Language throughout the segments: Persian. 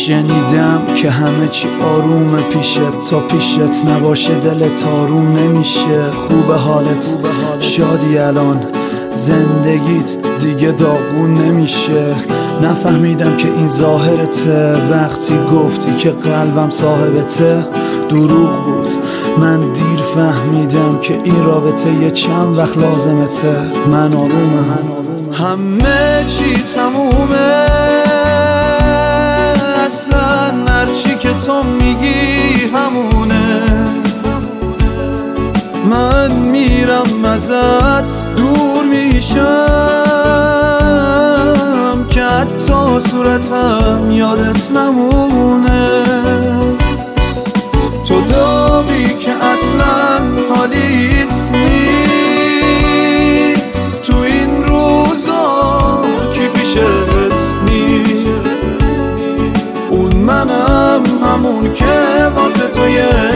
شنیدم که همه چی آرومه پیشت، تا پیشت نباشه دلت آروم نمیشه. خوب حالت شادی الان، زندگیت دیگه داغون نمیشه. نفهمیدم که این ظاهرته، وقتی گفتی که قلبم صاحبته دروغ بود. من دیر فهمیدم که این رابطه یه چند وقت لازمته. من آرومم، همه چی تمومه، اصلا هرچی که تو میگی همونه. من میرم ازت دور میشم که حتی صورتم یادت نمونه. تو داغی که اصلا حالیت نیست، تو این روزا کی پیشت نیست. اون منم همون که واسه تو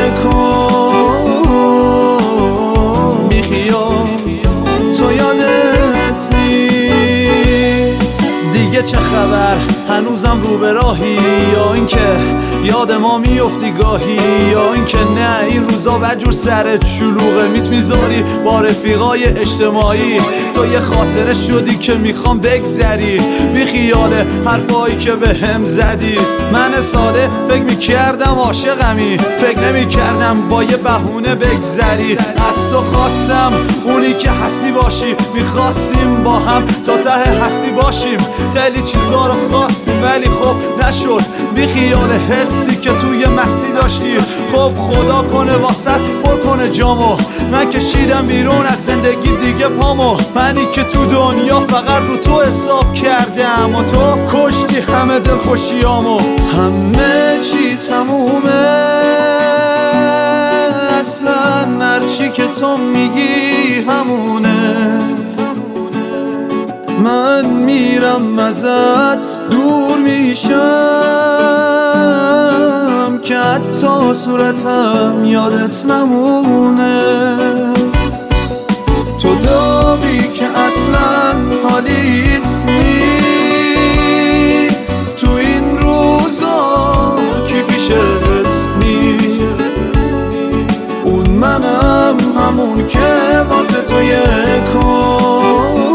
یکم بیخیال، تو یادت نیست دیگه چه خبر، هنوزم رو به راهی، یا اینکه یاد ما میفتی گاهی، یا اینکه نه این روزا بدجور سرت شلوغه، میذاری با رفیقای اجتماعی. تو یه خاطره شدی که میخوام بگذری، بی خیال حرفایی که به هم زدی. من ساده فکر میکردم عاشقمی، فکر نمیکردم با یه بهونه بگذری. از تو خواستم اونی که هستی باشی، میخواستیم با هم تا ته هستی باشیم. خیلی چیزا رو خواستیم ولی خب نشد، بی خیال حسی که توی مستی داشتی. خب خدا کنه واسط پر کنه جامو، من کشیدم بیرون از زندگی دیگه پامو. منی که تو دنیا فقط رو تو حساب کردم و تو کشتی همه دل خوشیامو. همه چی تمومه، اصلا هرچی که تو میگی همونه. من میرم ازت دور میشم که حتی صورتم یادت نمونه. تو داغی که اصلا حالیت نیست، تو این روزا کی پیشت نیست. اون منم همون که واسه تو یکم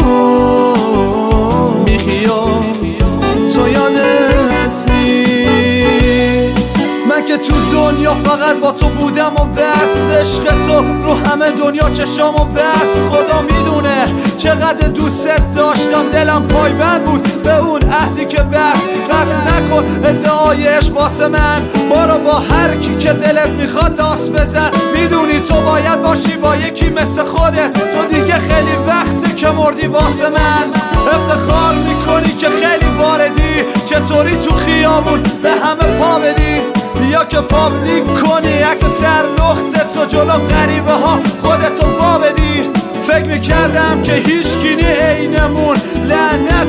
بیخیال، تو یادت نیست. من که تو دنیا فقط با تو بودم و بس، عشق تو رو همه دنیا چشامو بس. خدا میدونه چقدر دوست داشتم، دلم پایبند بود به اون عهدی که بس. قصد نکن ادعای عشق واسه من، برو با هر کی که دلت میخواد لاس بزن. میدونی تو باید باشی با یکی مثل خودت، تو دیگه خیلی وقته که مردی واسه من. افتخار میکنی که خیلی واردی، چطوری تو خیابون به همه پا بدی، یا که پابلیک کنی عکس سر لخت تو جلو غریبه ها خودتو وا بدی. فکر میکردم که هیچ کی نی عینمون، لعنت